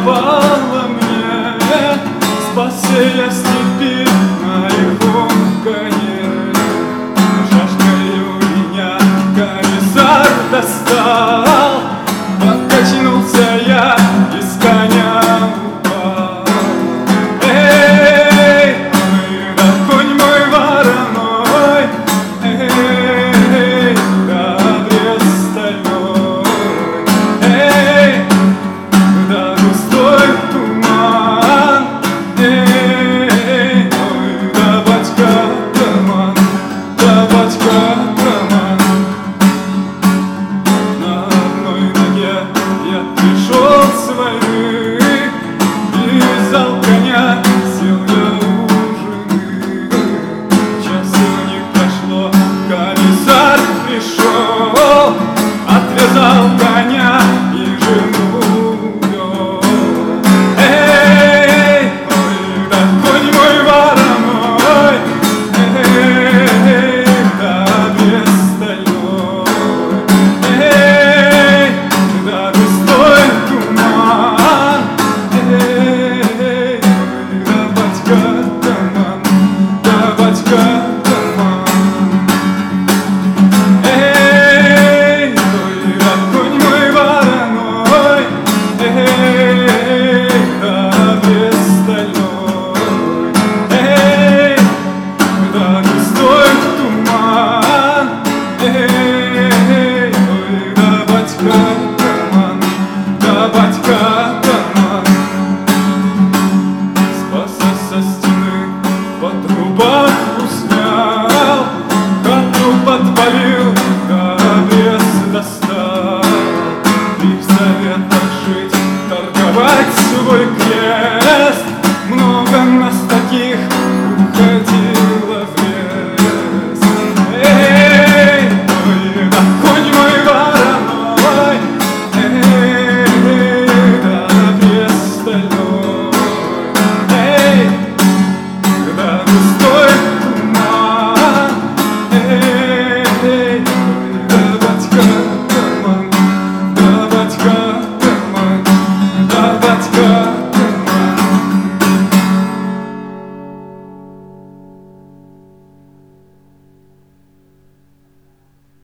давала мне спасся я в степи на лихом коне. Шашкою меня комиссар достал, покачнулся я и с коня упал. Эй, ой, да конь мой вороной, эй, да обрез стальной, эй, да густой туман, эй, ой, да батька атаман, да батька атаман. На одной ноге я пришел с войны и взял коня, сел я у жены. Часу не прошло, комиссар пришел, отвязал коня и жену увел. Эй, ой, да конь мой вороной, эй, да обрез стальной, эй, да густой туман, эй, ой, да батька атаман, да батька атаман. Эй, ой, да конь мой вороной, эй, да обрез стальной, эй, да густой туман, эй.